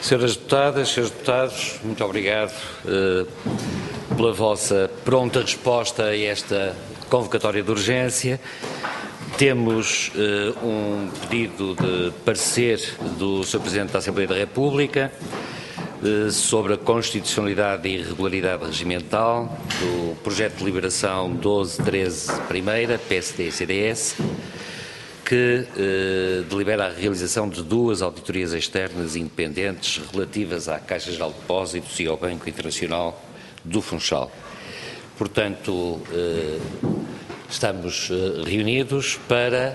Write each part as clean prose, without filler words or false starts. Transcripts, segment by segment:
Senhoras Deputadas, Senhores Deputados, muito obrigado pela vossa pronta resposta a esta convocatória de urgência. Temos um pedido de parecer do Sr. Presidente da Assembleia da República sobre a constitucionalidade e irregularidade regimental do projeto de deliberação 1213 primeira, PSD e CDS, que delibera a realização de 2 auditorias externas independentes relativas à Caixa Geral de Depósitos e ao Banco Internacional do Funchal. Portanto, estamos reunidos para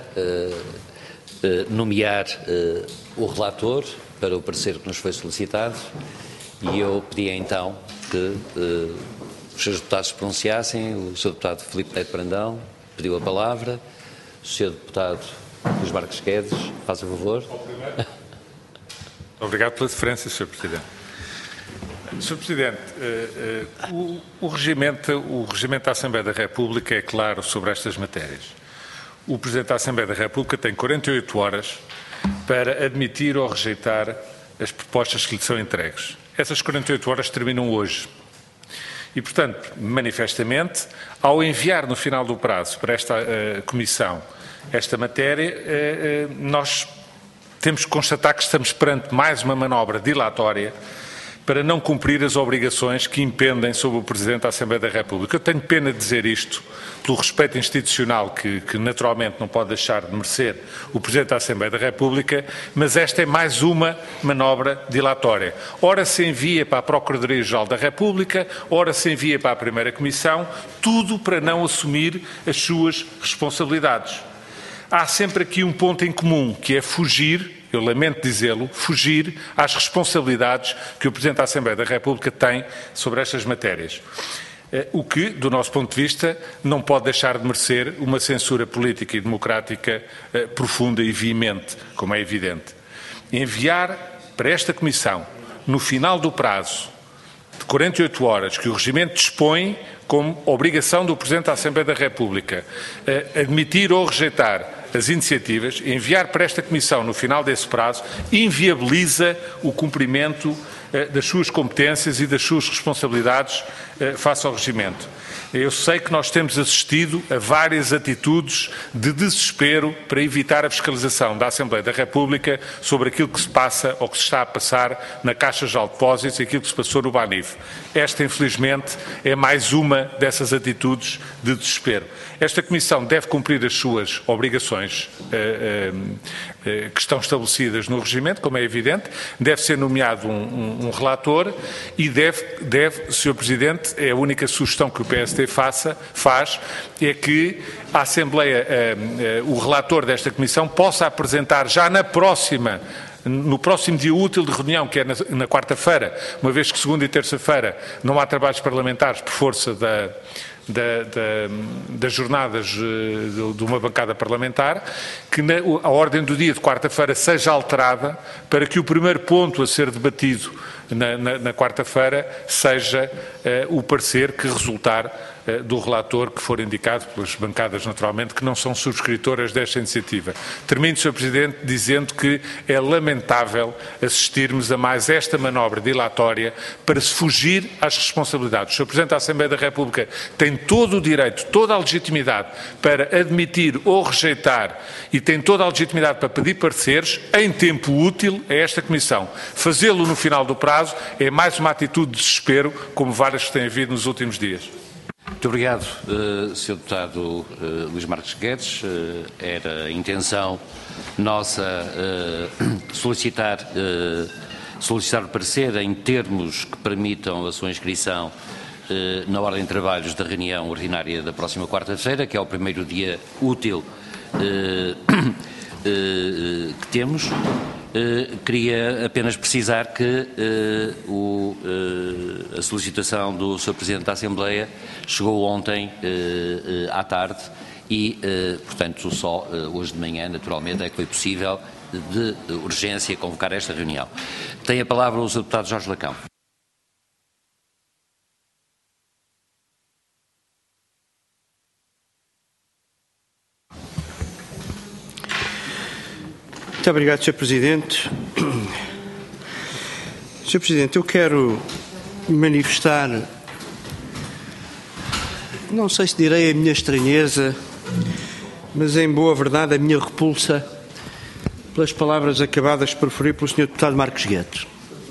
nomear o relator para o parecer que nos foi solicitado e eu pedi então que os Srs. Deputados se pronunciassem. O Sr. Deputado Filipe Neto Brandão pediu a palavra. O Sr. Deputado Luís Marques Guedes, faça favor. Obrigado pela deferência, Sr. Presidente. Sr. Presidente, o regimento da Assembleia da República é claro sobre estas matérias. O Presidente da Assembleia da República tem 48 horas para admitir ou rejeitar as propostas que lhe são entregues. Essas 48 horas terminam hoje. E, portanto, manifestamente, ao enviar no final do prazo para esta Comissão esta matéria, nós temos que constatar que estamos perante mais uma manobra dilatória para não cumprir as obrigações que impendem sobre o Presidente da Assembleia da República. Eu tenho pena de dizer isto, pelo respeito institucional que naturalmente não pode deixar de merecer o Presidente da Assembleia da República, mas esta é mais uma manobra dilatória. Ora se envia para a Procuradoria-Geral da República, ora se envia para a Primeira Comissão, tudo para não assumir as suas responsabilidades. Há sempre aqui um ponto em comum, que é fugir, eu lamento dizê-lo, fugir às responsabilidades que o Presidente da Assembleia da República tem sobre estas matérias. O que, do nosso ponto de vista, não pode deixar de merecer uma censura política e democrática profunda e veemente, como é evidente. Enviar para esta Comissão, no final do prazo de 48 horas, que o regimento dispõe como obrigação do Presidente da Assembleia da República, admitir ou rejeitar as iniciativas, enviar para esta Comissão no final desse prazo, inviabiliza o cumprimento das suas competências e das suas responsabilidades face ao regimento. Eu sei que nós temos assistido a várias atitudes de desespero para evitar a fiscalização da Assembleia da República sobre aquilo que se passa ou que se está a passar na Caixa Geral de Depósitos e aquilo que se passou no Banif. Esta, infelizmente, é mais uma dessas atitudes de desespero. Esta Comissão deve cumprir as suas obrigações que estão estabelecidas no regimento, como é evidente, deve ser nomeado um relator e deve, Sr. Presidente, é a única sugestão que o PSD faz, é que a Assembleia, o relator desta Comissão, possa apresentar já no próximo dia útil de reunião, que é na quarta-feira, uma vez que segunda e terça-feira não há trabalhos parlamentares por força das jornadas de uma bancada parlamentar, que a ordem do dia de quarta-feira seja alterada para que o primeiro ponto a ser debatido na quarta-feira seja o parecer que resultar do relator que for indicado pelas bancadas, naturalmente, que não são subscritoras desta iniciativa. Termino, Sr. Presidente, dizendo que é lamentável assistirmos a mais esta manobra dilatória para se fugir às responsabilidades. O Sr. Presidente da Assembleia da República tem todo o direito, toda a legitimidade para admitir ou rejeitar e tem toda a legitimidade para pedir pareceres em tempo útil a esta Comissão. Fazê-lo no final do prazo é mais uma atitude de desespero, como várias que têm havido nos últimos dias. Muito obrigado, Sr. Deputado Luís Marques Guedes. Era a intenção nossa solicitar o parecer em termos que permitam a sua inscrição na ordem de trabalhos da reunião ordinária da próxima quarta-feira, que é o primeiro dia útil que temos. Queria apenas precisar que a solicitação do Sr. Presidente da Assembleia chegou ontem à tarde e, portanto, só hoje de manhã, naturalmente, é que foi possível de urgência convocar esta reunião. Tem a palavra o Sr. Deputado Jorge Lacão. Muito obrigado, Sr. Presidente. Sr. Presidente, eu quero manifestar, não sei se direi a minha estranheza, mas em boa verdade a minha repulsa pelas palavras acabadas de proferir pelo Sr. Deputado Marcos Guedes.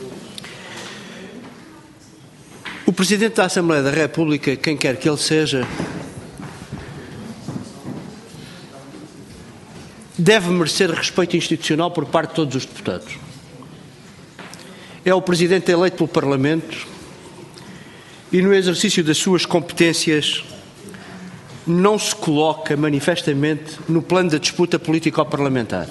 O Presidente da Assembleia da República, quem quer que ele seja, deve merecer respeito institucional por parte de todos os deputados. É o Presidente eleito pelo Parlamento e, no exercício das suas competências, não se coloca manifestamente no plano da disputa político-parlamentar.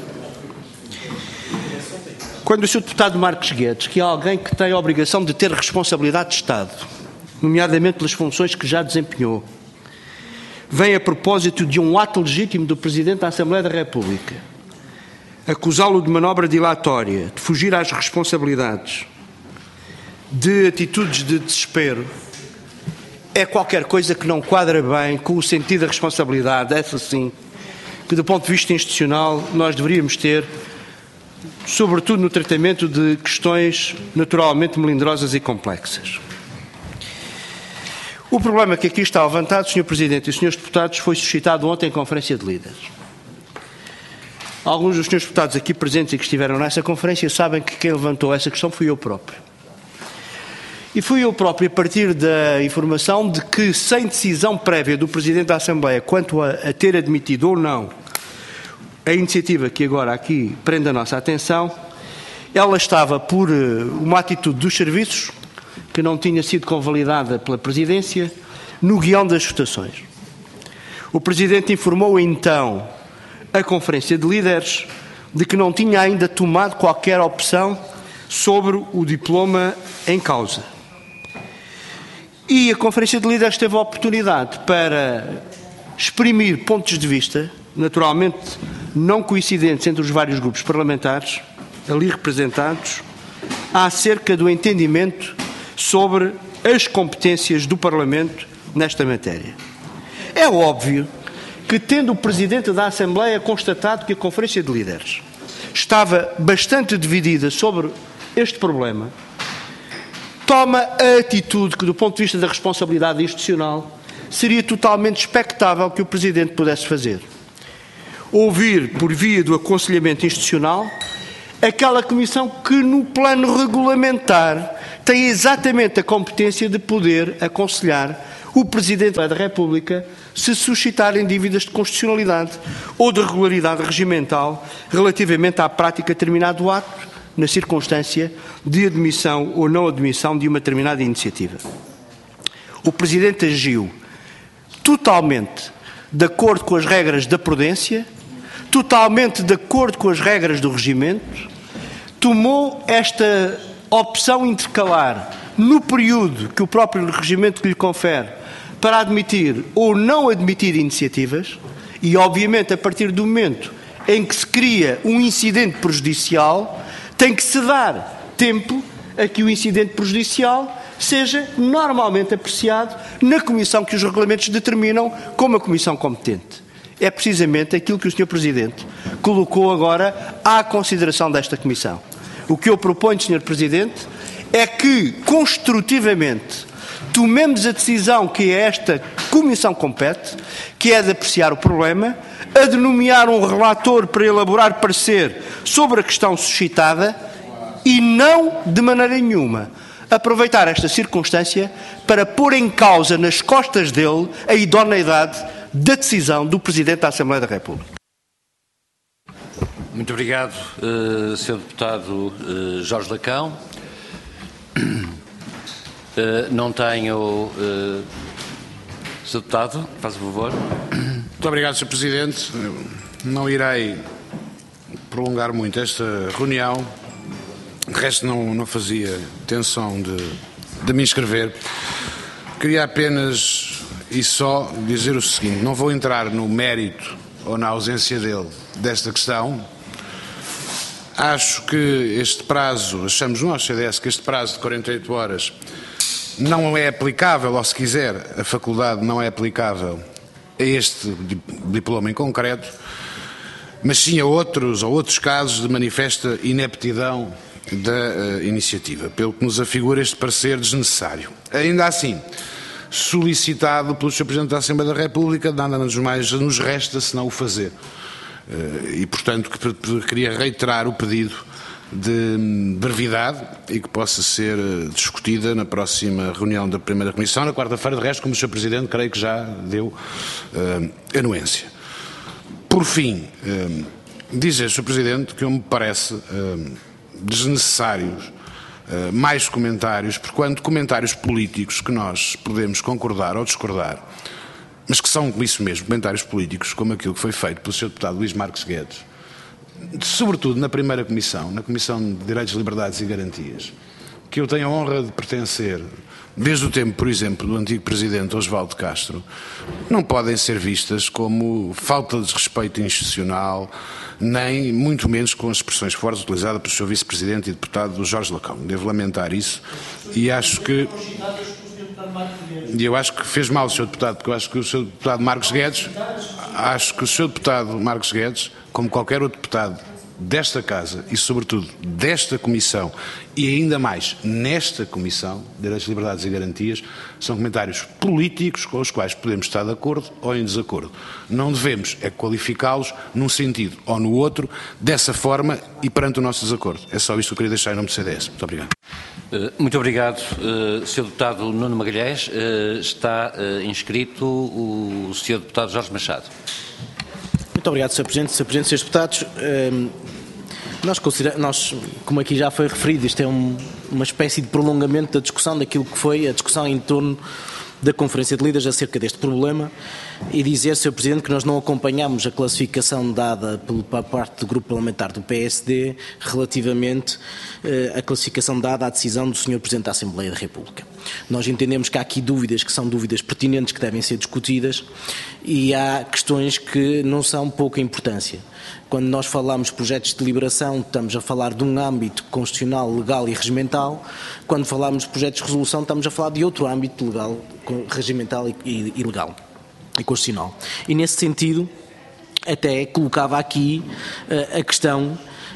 Quando o Sr. Deputado Marcos Guedes, que é alguém que tem a obrigação de ter responsabilidade de Estado, nomeadamente pelas funções que já desempenhou, vem a propósito de um ato legítimo do Presidente da Assembleia da República acusá-lo de manobra dilatória, de fugir às responsabilidades, de atitudes de desespero, é qualquer coisa que não quadra bem com o sentido da responsabilidade, essa sim, que do ponto de vista institucional nós deveríamos ter, sobretudo no tratamento de questões naturalmente melindrosas e complexas. O problema que aqui está levantado, Sr. Presidente e Srs. Deputados, foi suscitado ontem em Conferência de Líderes. Alguns dos Srs. Deputados aqui presentes e que estiveram nessa conferência sabem que quem levantou essa questão fui eu próprio. E fui eu próprio a partir da informação de que, sem decisão prévia do Presidente da Assembleia quanto a ter admitido ou não a iniciativa que agora aqui prende a nossa atenção, ela estava por uma atitude dos serviços que não tinha sido convalidada pela Presidência no guião das votações. O Presidente informou então a Conferência de Líderes de que não tinha ainda tomado qualquer opção sobre o diploma em causa. E a Conferência de Líderes teve a oportunidade para exprimir pontos de vista, naturalmente não coincidentes entre os vários grupos parlamentares ali representados, acerca do entendimento sobre as competências do Parlamento nesta matéria. É óbvio que, tendo o Presidente da Assembleia constatado que a Conferência de Líderes estava bastante dividida sobre este problema, toma a atitude que, do ponto de vista da responsabilidade institucional, seria totalmente expectável que o Presidente pudesse fazer. Ouvir, por via do aconselhamento institucional, aquela comissão que, no plano regulamentar, tem exatamente a competência de poder aconselhar o Presidente da República se suscitarem dúvidas de constitucionalidade ou de regularidade regimental relativamente à prática de determinado ato, na circunstância de admissão ou não admissão de uma determinada iniciativa. O Presidente agiu totalmente de acordo com as regras da prudência, totalmente de acordo com as regras do regimento, tomou esta opção intercalar no período que o próprio regimento lhe confere para admitir ou não admitir iniciativas e, obviamente, a partir do momento em que se cria um incidente prejudicial, tem que se dar tempo a que o incidente prejudicial seja normalmente apreciado na comissão que os regulamentos determinam como a comissão competente. É precisamente aquilo que o Sr. Presidente colocou agora à consideração desta comissão. O que eu proponho, Sr. Presidente, é que, construtivamente, tomemos a decisão que esta comissão compete, que é de apreciar o problema, a de nomear um relator para elaborar parecer sobre a questão suscitada e não, de maneira nenhuma, aproveitar esta circunstância para pôr em causa nas costas dele a idoneidade da decisão do Presidente da Assembleia da República. Muito obrigado, Sr. Deputado Jorge Lacão. Não tenho... Sr. Deputado, faz o favor. Muito obrigado, Sr. Presidente. Não irei prolongar muito esta reunião. De resto, não fazia intenção de me inscrever. Queria apenas e só dizer o seguinte: não vou entrar no mérito ou na ausência dele desta questão. Acho que este prazo, achamos nós, CDS, que este prazo de 48 horas não é aplicável, ou se quiser, a faculdade não é aplicável a este diploma em concreto, mas sim a outros casos de manifesta ineptidão da iniciativa, pelo que nos afigura este parecer desnecessário. Ainda assim, solicitado pelo Sr. Presidente da Assembleia da República, nada mais nos resta senão o fazer. E, portanto, queria reiterar o pedido de brevidade e que possa ser discutida na próxima reunião da primeira comissão, na quarta-feira. De resto, como o Sr. Presidente, creio que já deu anuência. Por fim, dizer, Sr. Presidente, que me parece desnecessários mais comentários, porquanto comentários políticos que nós podemos concordar ou discordar, mas que são isso mesmo, comentários políticos, como aquilo que foi feito pelo Sr. Deputado Luís Marques Guedes, sobretudo na primeira comissão, na Comissão de Direitos, Liberdades e Garantias, que eu tenho a honra de pertencer, desde o tempo, por exemplo, do antigo Presidente Osvaldo Castro, não podem ser vistas como falta de respeito institucional, nem muito menos com as expressões fortes utilizadas pelo Sr. Vice-Presidente e Deputado Jorge Lacão. Devo lamentar isso e acho que... E eu acho que fez mal o Sr. Deputado, porque eu acho que o Sr. Deputado Marques Guedes, como qualquer outro deputado desta Casa e, sobretudo, desta Comissão e ainda mais nesta Comissão, Direitos, Liberdades e Garantias, são comentários políticos com os quais podemos estar de acordo ou em desacordo. Não devemos qualificá-los num sentido ou no outro, dessa forma e perante o nosso desacordo. É só isto que eu queria deixar em nome do CDS. Muito obrigado. Muito obrigado, Sr. Deputado Nuno Magalhães. Está inscrito o Sr. Deputado Jorge Machado. Muito obrigado, Sr. Presidente. Sr. Presidente, Srs. Deputados, nós, como aqui já foi referido, isto é uma espécie de prolongamento da discussão daquilo que foi a discussão em torno da Conferência de Líderes acerca deste problema e dizer, Sr. Presidente, que nós não acompanhamos a classificação dada por parte do Grupo Parlamentar do PSD relativamente à classificação dada à decisão do Sr. Presidente da Assembleia da República. Nós entendemos que há aqui dúvidas que são dúvidas pertinentes que devem ser discutidas e há questões que não são pouca importância. Quando nós falamos de projetos de deliberação, estamos a falar de um âmbito constitucional, legal e regimental. Quando falamos de projetos de resolução, estamos a falar de outro âmbito legal, regimental e legal e constitucional. E nesse sentido, até colocava aqui a questão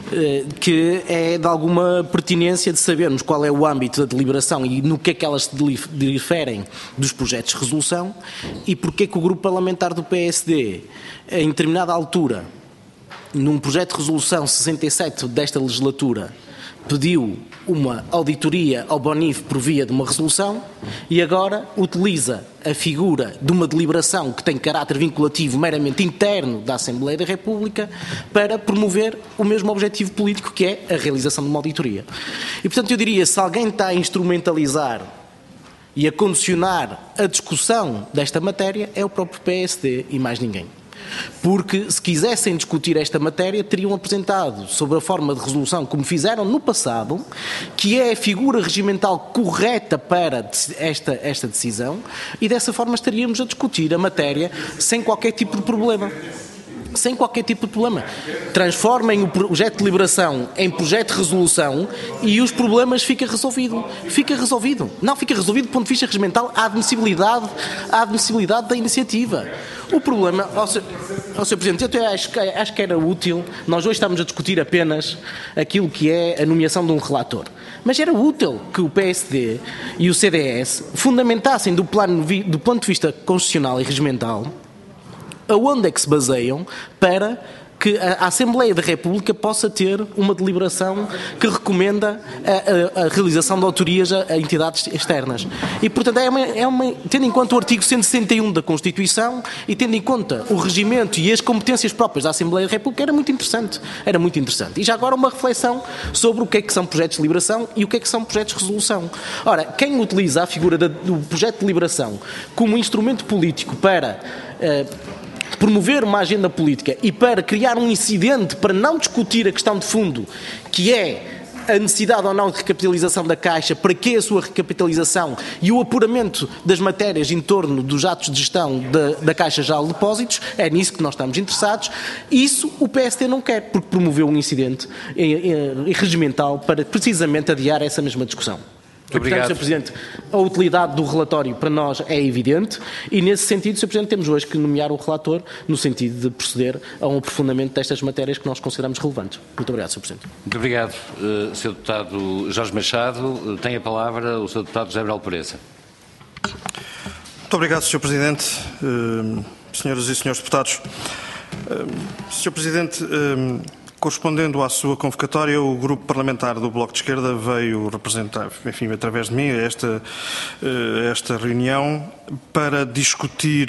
que é de alguma pertinência de sabermos qual é o âmbito da deliberação e no que é que elas se diferem dos projetos de resolução e porque é que o Grupo Parlamentar do PSD, em determinada altura, num projeto de resolução 67 desta legislatura, pediu uma auditoria ao BONIF por via de uma resolução e agora utiliza a figura de uma deliberação que tem caráter vinculativo meramente interno da Assembleia da República para promover o mesmo objetivo político que é a realização de uma auditoria. E, portanto, eu diria, se alguém está a instrumentalizar e a condicionar a discussão desta matéria, é o próprio PSD e mais ninguém. Porque se quisessem discutir esta matéria teriam apresentado sob a forma de resolução como fizeram no passado, que é a figura regimental correta para esta decisão e dessa forma estaríamos a discutir a matéria sem qualquer tipo de problema. Sem qualquer tipo de problema. Transformem o projeto de deliberação em projeto de resolução e os problemas ficam resolvidos. Fica resolvido. Não, fica resolvido do ponto de vista regimental a admissibilidade da iniciativa. O problema, Sr. Presidente, eu acho que era útil, nós hoje estamos a discutir apenas aquilo que é a nomeação de um relator. Mas era útil que o PSD e o CDS fundamentassem do ponto de vista constitucional e regimental aonde é que se baseiam para que a Assembleia da República possa ter uma deliberação que recomenda a realização de autorias a entidades externas. E, portanto, tendo em conta o artigo 161 da Constituição e tendo em conta o regimento e as competências próprias da Assembleia da República, era muito interessante. E já agora uma reflexão sobre o que é que são projetos de deliberação e o que é que são projetos de resolução. Ora, quem utiliza a figura do projeto de deliberação como instrumento político para promover uma agenda política e para criar um incidente para não discutir a questão de fundo, que é a necessidade ou não de recapitalização da Caixa, para que a sua recapitalização e o apuramento das matérias em torno dos atos de gestão da Caixa Geral de Depósitos, é nisso que nós estamos interessados. Isso o PSD não quer, porque promoveu um incidente regimental para precisamente adiar essa mesma discussão. Obrigado. Portanto, Sr. Presidente, a utilidade do relatório para nós é evidente e, nesse sentido, Sr. Presidente, temos hoje que nomear o relator no sentido de proceder a um aprofundamento destas matérias que nós consideramos relevantes. Muito obrigado, Sr. Presidente. Muito obrigado, Sr. Deputado Jorge Machado. Tem a palavra o Sr. Deputado José Manuel Pereza. Muito obrigado, Sr. Presidente, senhoras e senhores deputados. Sr. Presidente, correspondendo à sua convocatória, o Grupo Parlamentar do Bloco de Esquerda veio representar, enfim, através de mim, esta reunião para discutir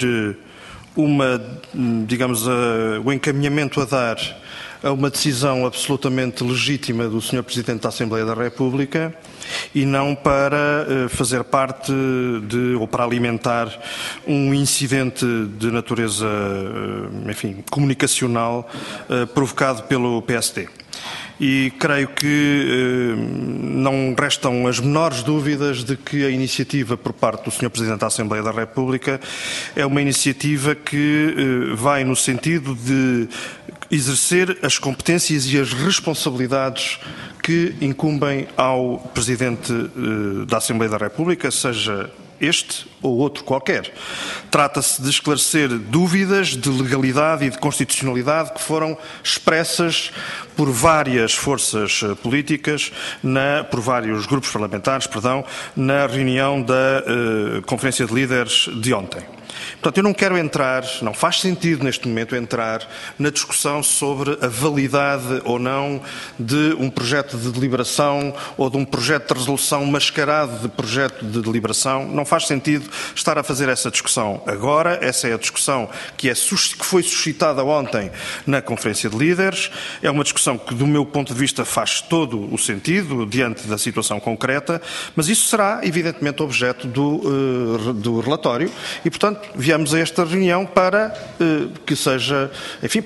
o encaminhamento a dar a uma decisão absolutamente legítima do Sr. Presidente da Assembleia da República e não para fazer parte ou para alimentar um incidente de natureza, enfim, comunicacional provocado pelo PSD. E creio que não restam as menores dúvidas de que a iniciativa por parte do Sr. Presidente da Assembleia da República é uma iniciativa que vai no sentido de exercer as competências e as responsabilidades que incumbem ao Presidente da Assembleia da República, seja este ou outro qualquer. Trata-se de esclarecer dúvidas de legalidade e de constitucionalidade que foram expressas por várias forças políticas, por vários grupos parlamentares, na reunião da Conferência de Líderes de ontem. Portanto, eu não quero não faz sentido neste momento entrar na discussão sobre a validade ou não de um projeto de deliberação ou de um projeto de resolução mascarado de projeto de deliberação. Não faz sentido estar a fazer essa discussão agora. Essa é a discussão que foi suscitada ontem na Conferência de Líderes. É uma discussão que, do meu ponto de vista, faz todo o sentido diante da situação concreta, mas isso será, evidentemente, objeto do relatório e, portanto, viemos a esta reunião para que seja, enfim,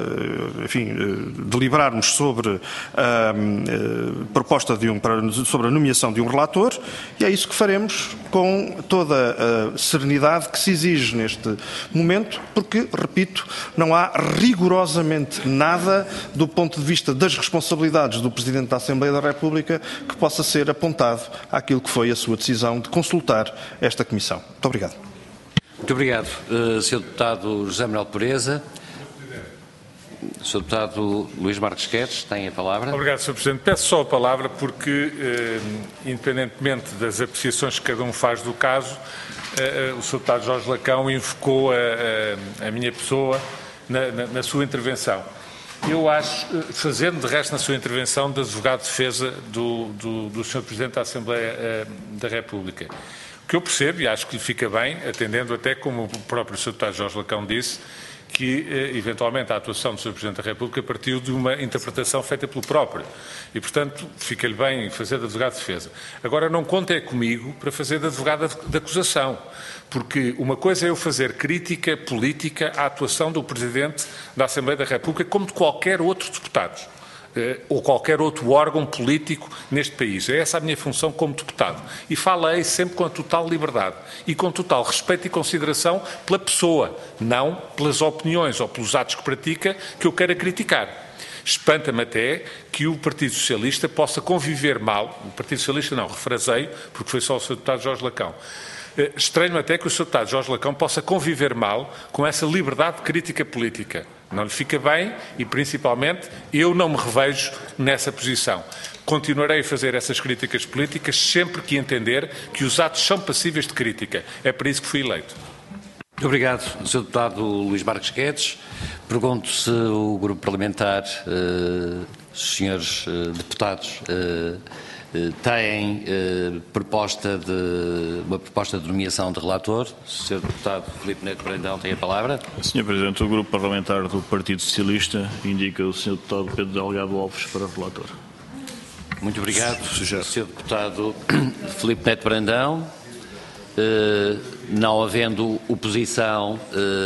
deliberarmos sobre a proposta sobre a nomeação de um relator, e é isso que faremos com toda a serenidade que se exige neste momento, porque, repito, não há rigorosamente nada do ponto de vista das responsabilidades do Presidente da Assembleia da República que possa ser apontado àquilo que foi a sua decisão de consultar esta Comissão. Muito obrigado. Muito obrigado, Sr. Deputado José Manuel Pereza. Sr. Deputado Luís Marques Guedes, tem a palavra. Obrigado, Sr. Presidente. Peço só a palavra porque, independentemente das apreciações que cada um faz do caso, o Sr. Deputado Jorge Lacão invocou a minha pessoa na sua intervenção. Eu acho, fazendo de resto na sua intervenção de advogado de defesa do Sr. Presidente da Assembleia da República, que eu percebo e acho que lhe fica bem, atendendo até como o próprio Sr. Deputado Jorge Lacão disse, que eventualmente a atuação do Sr. Presidente da República partiu de uma interpretação feita pelo próprio e, portanto, fica-lhe bem fazer de advogado de defesa. Agora, não conte comigo para fazer de advogado de acusação, porque uma coisa é eu fazer crítica política à atuação do Presidente da Assembleia da República como de qualquer outro deputado. Ou qualquer outro órgão político neste país. É essa a minha função como deputado. E falei sempre com a total liberdade e com total respeito e consideração pela pessoa, não pelas opiniões ou pelos atos que pratica que eu queira criticar. Espanta-me até que o Partido Socialista possa conviver mal, o Partido Socialista não, refraseio, porque foi só o Sr. Deputado Jorge Lacão. Estranho até que o Sr. Deputado Jorge Lacão possa conviver mal com essa liberdade de crítica política. Não lhe fica bem e, principalmente, eu não me revejo nessa posição. Continuarei a fazer essas críticas políticas sempre que entender que os atos são passíveis de crítica. É para isso que fui eleito. Muito obrigado, Sr. Deputado Luís Marques Guedes. Pergunto se o Grupo Parlamentar, os senhores deputados, têm uma proposta de nomeação de relator. O Sr. Deputado Filipe Neto Brandão tem a palavra. Sr. Presidente, o Grupo Parlamentar do Partido Socialista indica o Sr. Deputado Pedro Delgado Alves para relator. Muito obrigado, Sr. Deputado Filipe Neto Brandão. Não havendo oposição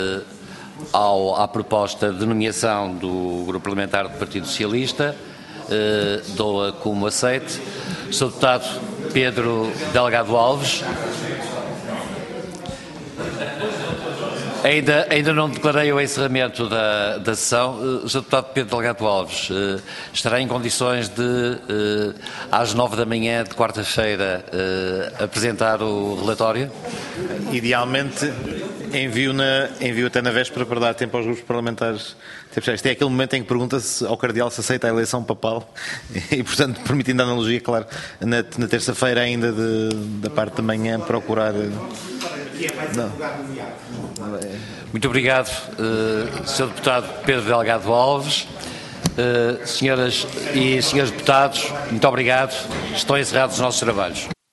à proposta de nomeação do Grupo Parlamentar do Partido Socialista, dou-a como aceite. Sr. Deputado Pedro Delgado Alves. Ainda não declarei o encerramento da sessão. O Sr. Deputado Pedro Delgado Alves estará em condições de, às 9 da manhã de quarta-feira, apresentar o relatório? Idealmente, envio até na véspera para dar tempo aos grupos parlamentares. Isto é aquele momento em que pergunta-se ao Cardeal se aceita a eleição papal e, portanto, permitindo a analogia, claro, na terça-feira ainda da parte da manhã procurar... Não. Muito obrigado, Sr. Deputado Pedro Delgado Alves. Senhoras e senhores deputados, muito obrigado. Estão encerrados os nossos trabalhos.